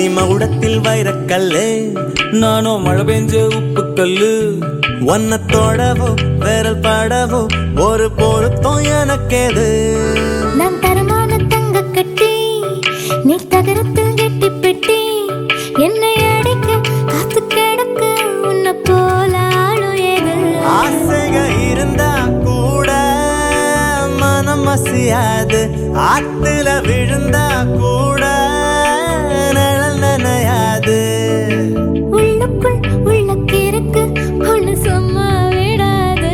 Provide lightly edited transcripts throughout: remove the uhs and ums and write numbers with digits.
மகுடத்தில் வைரக்கல்லு, நானோ மழை பெஞ்ச உப்பு கல்லு. ஒன்ன தோடவோ விரல் பாடவோ ஒரு பொருத்தம் எனக்கேது. நான் தரமான தங்க கட்டி, நீ தகரத்தில் கெட்டி பெட்டி. என்னை அடிக்க காத்து கிடக்க உன்னை போல ஆளும் ஏது. ஆசைக இருந்தா கூட மனம் அசையாது. ஆத்துல விழுந்தா கூட நிழல் நனையாது. உள்ளுக்குள் உள்ளக்கிருக்கு ஒண்ணு சும்மா விடாது.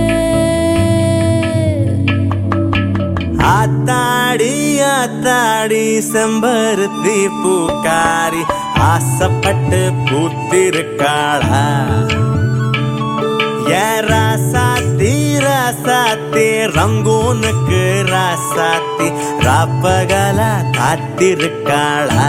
ஆத்தாடி ஆத்தாடி செம்பருத்தி பூக்காரி ஆசைப்பட்டு பூத்திருக்காளா. ஏ ராசாத்தி ராசாத்தி ரங்கூனுக்கு ராசாத்தி ராப்பகலா காத்திருக்காளா.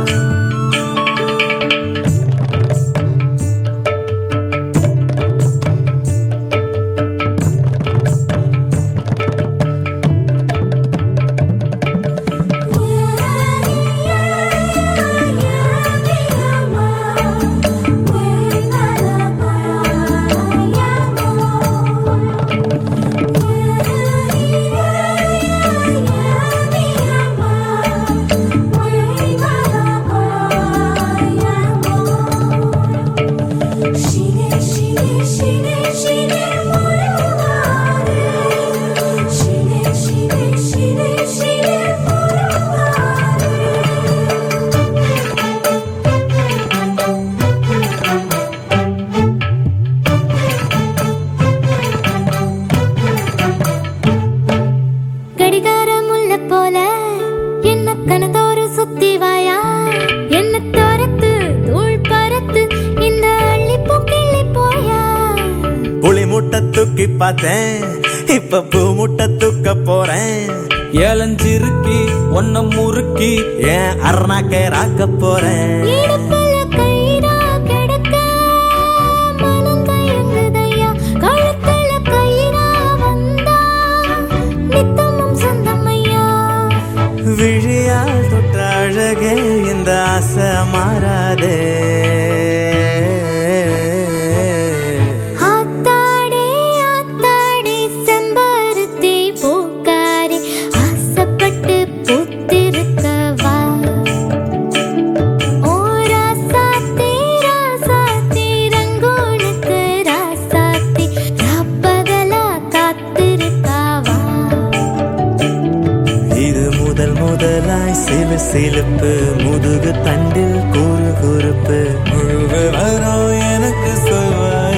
கடிகாரம் உள்ள போல என்ன கனதோறு சுத்தி வாயா. என்ன தோரத்து தூள் பறத்து இந்த அள்ளி பூக்கிள்ளி போயா. புளி முட்டை தூக்கி பார்த்தேன், இப்ப பூ முட்டை தூக்க போறேன். ஏலஞ்சிருக்கி ஒன்ன முறுக்கி ஏன் அருணாக்கே ராக்க போறேன். இடுப்புல கயிறா கிடக்க மனம் தயங்குதையா. கழுத்துல கயிறா வந்தா நித்தமும் சொந்தமையா. விழியால் தொட்ட அழகே இந்த ஆசை மாறாதே. ஆத்தாடி ஆத்தாடி செம்பருத்தி பூக்காரி ஆசைப்பட்டு பூத்திருக்கவா. ஓ ராசாத்தி ராசாத்தி ரங்கூனுக்கு ராசாத்தி ராப்பகலா காத்திருக்காவா. இது முதலாய் சிலு சிலுப்பு முதுகு தண்டில் கூறு குறுப்பு. முழுக வரும் எனக்கு சொல்வாய.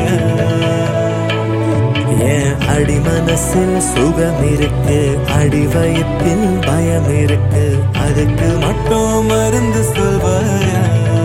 என் அடி மனசில் சுகம் இருக்கு, அடி வயிற்றில் பயம் இருக்கு. அதுக்கு மட்டும் மருந்து சொல்வாய.